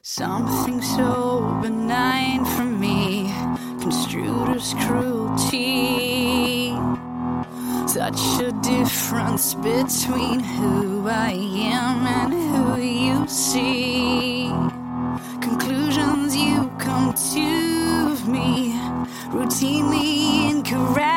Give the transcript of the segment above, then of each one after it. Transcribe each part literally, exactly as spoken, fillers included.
Something so benign for me, construed as cruelty. Such a difference between who I am and who you see. Conclusions you come to of me, routinely incorrect.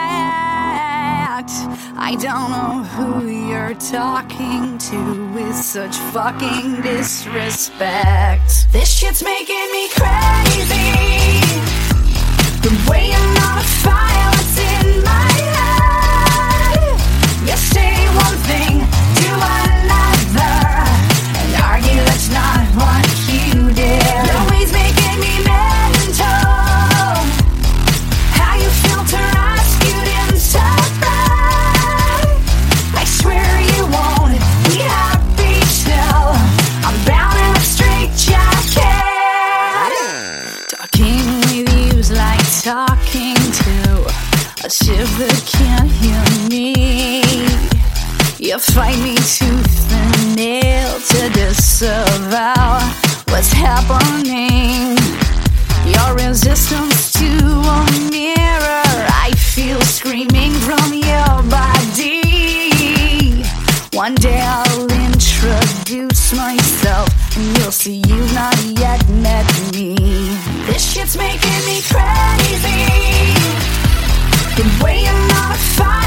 I don't know who you're talking to with such fucking disrespect. This shit's making me crazy. The way I'm on fire, what's in my head? You say one thing, do another, and argue that's not what you did. You're always making me mental. How you filter us, you didn't survive. I swear you won't be happy till I'm bound in a straitjacket. Talking with you's like talking to a ship that can't hear me. You fight me tooth and nail to disavow what's happening. Your resistance to a mirror, I feel screaming from your body. One day I'll introduce myself and you'll see you've not yet met me. This shit's making me crazy. The way I'm on fire.